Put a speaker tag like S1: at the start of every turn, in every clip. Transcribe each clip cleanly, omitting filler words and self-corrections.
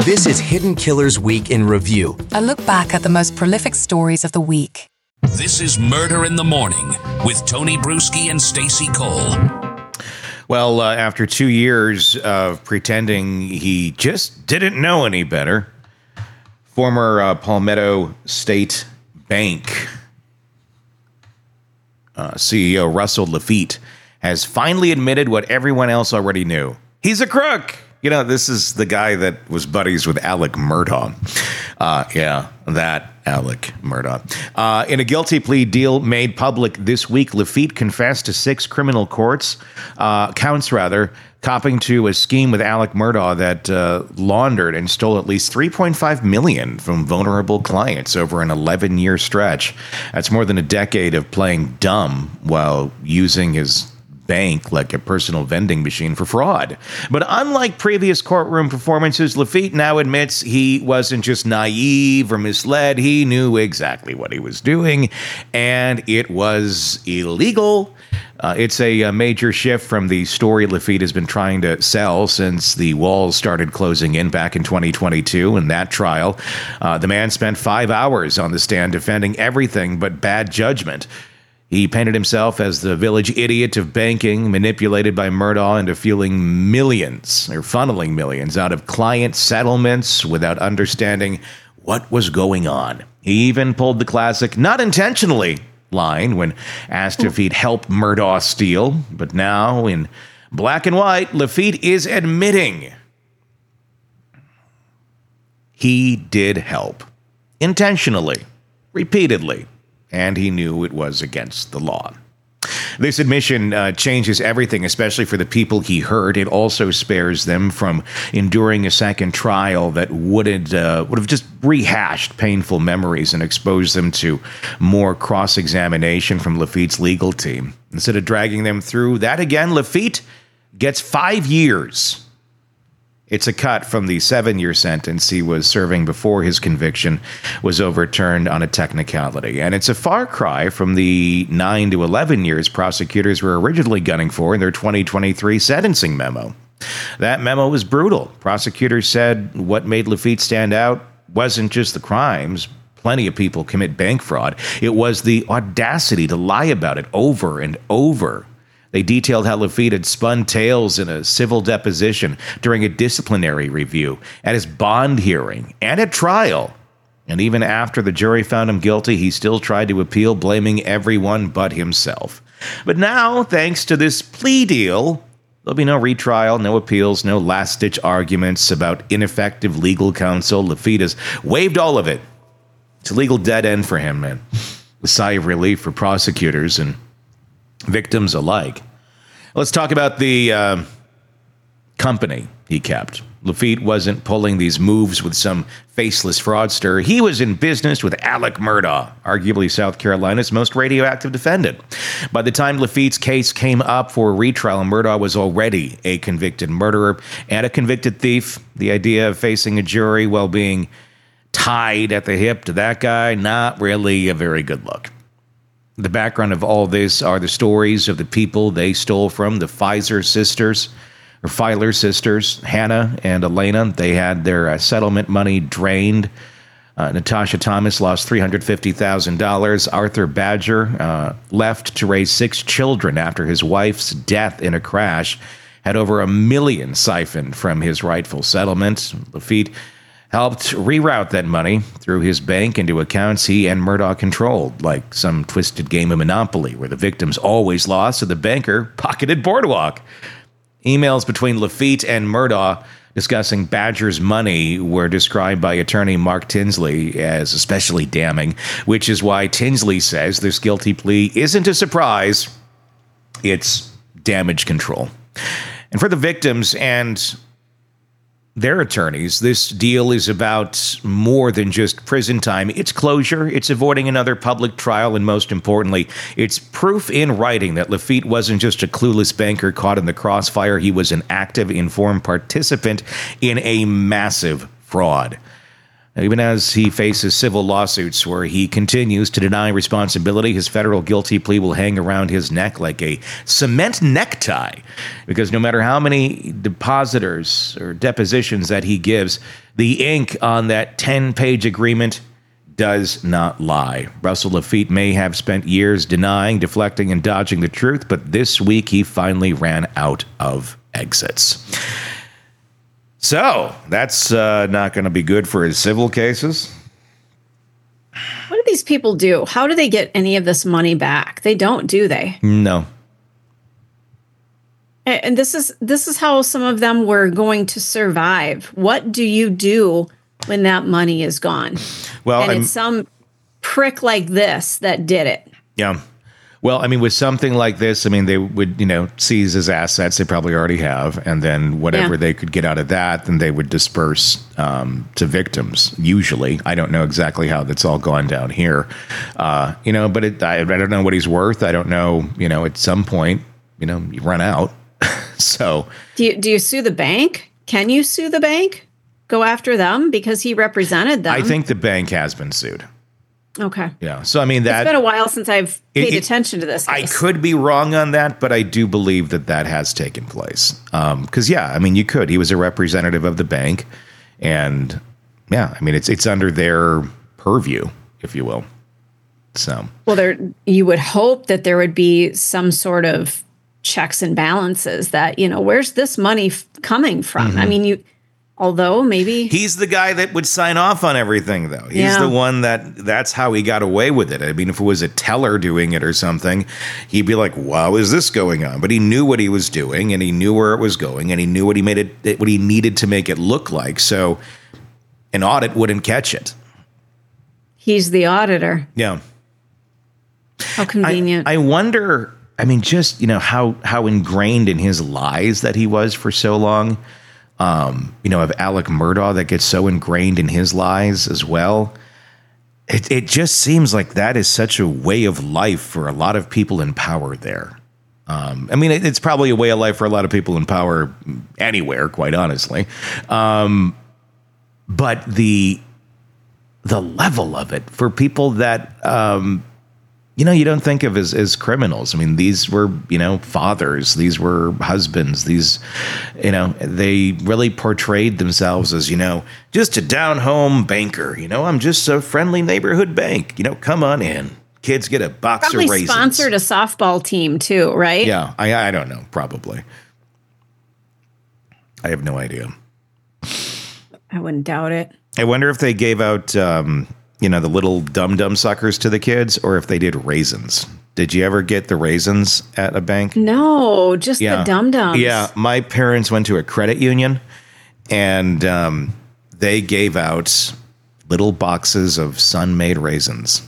S1: This is Hidden Killers Week in Review.
S2: A look back at the most prolific stories of the week.
S3: This is Murder in the Morning with Tony Bruschi and Stacey Cole.
S4: Well, after 2 years of pretending he just didn't know any better, former Palmetto State Bank CEO Russell Laffitte has finally admitted what everyone else already knew. He's a crook. You know, this is the guy that was buddies with Alec Murdaugh. That Alec Murdaugh. In a guilty plea deal made public this week, Laffitte confessed to 6 criminal counts, copping to a scheme with Alec Murdaugh that laundered and stole at least $3.5 million from vulnerable clients over an 11-year stretch. That's more than a decade of playing dumb while using his bank like a personal vending machine for fraud. But unlike previous courtroom performances, Laffitte now admits he wasn't just naive or misled. He knew exactly what he was doing, and it was illegal. It's a major shift from the story Laffitte has been trying to sell since the walls started closing in back in 2022. In that trial, the man spent 5 hours on the stand defending everything but bad judgment. He painted himself as the village idiot of banking, manipulated by Murdaugh into funneling millions out of client settlements without understanding what was going on. He even pulled the classic "not intentionally" line when asked if he'd helped Murdaugh steal. But now, in black and white, Laffitte is admitting he did help. Intentionally. Repeatedly. And he knew it was against the law. This admission changes everything, especially for the people he hurt. It also spares them from enduring a second trial that would have just rehashed painful memories and exposed them to more cross-examination from Laffitte's legal team. Instead of dragging them through that again, Laffitte gets 5 years. It's a cut from the 7-year sentence he was serving before his conviction was overturned on a technicality. And it's a far cry from the 9 to 11 years prosecutors were originally gunning for in their 2023 sentencing memo. That memo was brutal. Prosecutors said what made Laffitte stand out wasn't just the crimes. Plenty of people commit bank fraud. It was the audacity to lie about it over and over. They detailed how Laffitte had spun tales in a civil deposition during a disciplinary review, at his bond hearing, and at trial. And even after the jury found him guilty, he still tried to appeal, blaming everyone but himself. But now, thanks to this plea deal, there'll be no retrial, no appeals, no last-ditch arguments about ineffective legal counsel. Laffitte has waived all of it. It's a legal dead end for him, man. A sigh of relief for prosecutors and victims alike. Let's talk about the company he kept. Laffitte wasn't pulling these moves with some faceless fraudster. He was in business with Alec Murdaugh, arguably South Carolina's most radioactive defendant. By the time Laffitte's case came up for retrial, Murdaugh was already a convicted murderer and a convicted thief. The idea of facing a jury while being tied at the hip to that guy, not really a very good look. The background of all this are the stories of the people they stole from, the Filer sisters, Hannah and Elena. They had their settlement money drained. Natasha Thomas lost $350,000. Arthur Badger left to raise 6 children after his wife's death in a crash, had over $1 million siphoned from his rightful settlement. Laffitte helped reroute that money through his bank into accounts he and Murdaugh controlled, like some twisted game of Monopoly where the victims always lost and the banker pocketed Boardwalk. Emails between Laffitte and Murdaugh discussing Badger's money were described by attorney Mark Tinsley as especially damning, which is why Tinsley says this guilty plea isn't a surprise, it's damage control. And for the victims and their attorneys, this deal is about more than just prison time. It's closure, it's avoiding another public trial, and most importantly, it's proof in writing that Laffitte wasn't just a clueless banker caught in the crossfire. He was an active, informed participant in a massive fraud. Even as he faces civil lawsuits where he continues to deny responsibility, his federal guilty plea will hang around his neck like a cement necktie. Because no matter how many depositors or depositions that he gives, the ink on that 10-page agreement does not lie. Russell Laffitte may have spent years denying, deflecting, and dodging the truth, but this week he finally ran out of exits. So that's not going to be good for his civil cases.
S5: What do these people do? How do they get any of this money back? They don't, do they?
S4: No.
S5: And this is how some of them were going to survive. What do you do when that money is gone?
S4: Well,
S5: and it's some prick like this that did it.
S4: Yeah. Well, I mean, with something like this, I mean, they would, seize his assets. They probably already have. And then whatever they could get out of that, then they would disperse to victims, usually. I don't know exactly how that's all gone down here. But I don't know what he's worth. I don't know, at some point, you run out. So.
S5: Do you sue the bank? Can you sue the bank? Go after them because he represented them?
S4: I think the bank has been sued.
S5: Okay.
S4: Yeah. So, I mean,
S5: it's been a while since I've paid attention to this.
S4: I could be wrong on that, but I do believe that has taken place. Because, you could. He was a representative of the bank. And, it's under their purview, if you will. So. Well,
S5: you would hope that there would be some sort of checks and balances that, where's this money coming from? Mm-hmm. I mean, although maybe
S4: he's the guy that would sign off on everything, though. He's the one that's how he got away with it. I mean, if it was a teller doing it or something, he'd be like, "Wow, is this going on?" But he knew what he was doing, and he knew where it was going, and he knew what he needed to make it look like. So an audit wouldn't catch it.
S5: He's the auditor.
S4: Yeah.
S5: How convenient.
S4: I wonder. I mean, just how ingrained in his lies that he was for so long. Of Alec Murdaugh that gets so ingrained in his lies as well. It just seems like that is such a way of life for a lot of people in power there. It's probably a way of life for a lot of people in power anywhere, quite honestly. But the level of it for people that, you don't think of as criminals. I mean, these were, fathers, these were husbands, they really portrayed themselves as, just a down-home banker. I'm just a friendly neighborhood bank. Come on in. Kids get a box
S5: probably
S4: of raisins.
S5: Sponsored a softball team too, right?
S4: Yeah, I don't know, probably. I have no idea.
S5: I wouldn't doubt it.
S4: I wonder if they gave out... the little dum-dum suckers to the kids, or if they did raisins. Did you ever get the raisins at a bank?
S5: No, just the dum-dums.
S4: Yeah, my parents went to a credit union, and they gave out little boxes of Sun-made raisins.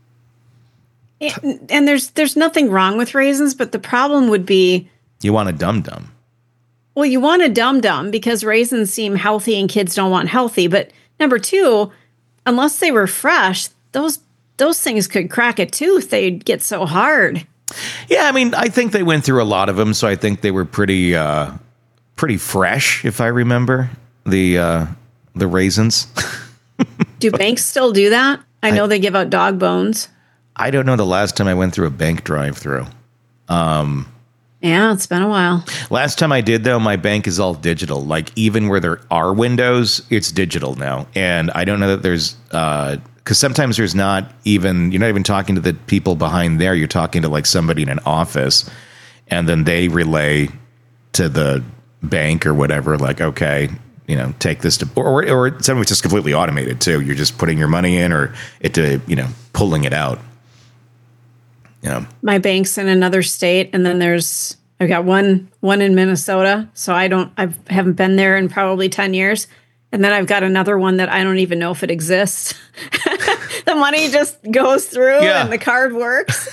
S5: And there's nothing wrong with raisins, but the problem would be...
S4: You want a dum-dum.
S5: Well, you want a dum-dum because raisins seem healthy and kids don't want healthy. But number two... Unless they were fresh, those things could crack a tooth. They'd get so hard.
S4: Yeah, I think they went through a lot of them, so I think they were pretty fresh, if I remember the raisins.
S5: Do banks still do that? I know they give out dog bones.
S4: I don't know the last time I went through a bank drive-through.
S5: Yeah, it's been a while.
S4: Last time I did, though, my bank is all digital. Like, even where there are windows, it's digital now. And I don't know that there's... Because sometimes there's not even... You're not even talking to the people behind there. You're talking to, like, somebody in an office. And then they relay to the bank or whatever, like, okay, take this to... Or some of it's just completely automated, too. You're just putting your money in or pulling it out. Yeah.
S5: My bank's in another state, and then I've got one in Minnesota, so I haven't been there in probably 10 years. And then I've got another one that I don't even know if it exists. The money just goes through and the card works.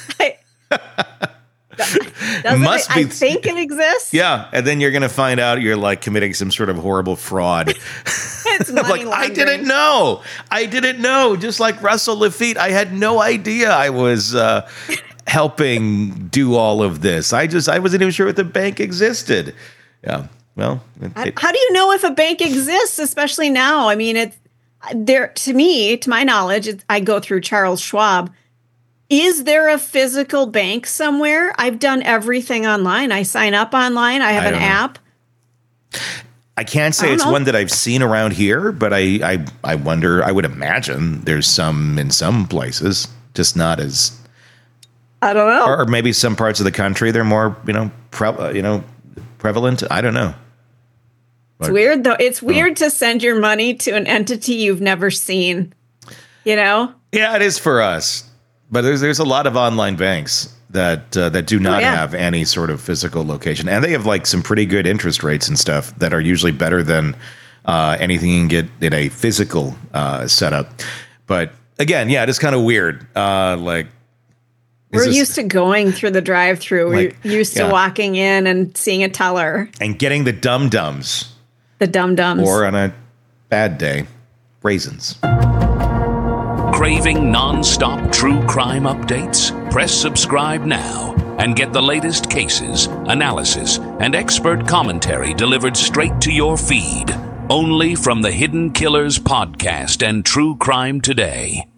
S5: I think it exists.
S4: Yeah, and then you're going to find out you're like committing some sort of horrible fraud.
S5: It's money laundering.
S4: I didn't know. Just like Russell Laffitte, I had no idea I was helping do all of this. I wasn't even sure if the bank existed. Yeah. Well,
S5: how do you know if a bank exists, especially now? there, to me, to my knowledge, I go through Charles Schwab. Is there a physical bank somewhere? I've done everything online. I sign up online. I have an app.
S4: I can't say it's one that I've seen around here, but I wonder, I would imagine there's some in some places, just not as,
S5: I don't know.
S4: or maybe some parts of the country, they're more, prevalent. I don't know.
S5: It's weird though. It's weird to send your money to an entity you've never seen, Yeah,
S4: it is for us. But there's a lot of online banks that do not have any sort of physical location, and they have like some pretty good interest rates and stuff that are usually better than anything you can get in a physical setup. But again, it is kind of weird. We're
S5: used to going through the drive-through. We're used to walking in and seeing a teller
S4: and getting the dum-dums.
S5: The dum-dums,
S4: or on a bad day, raisins.
S3: Craving non-stop true crime updates? Press subscribe now and get the latest cases, analysis, and expert commentary delivered straight to your feed. Only from the Hidden Killers podcast and True Crime Today.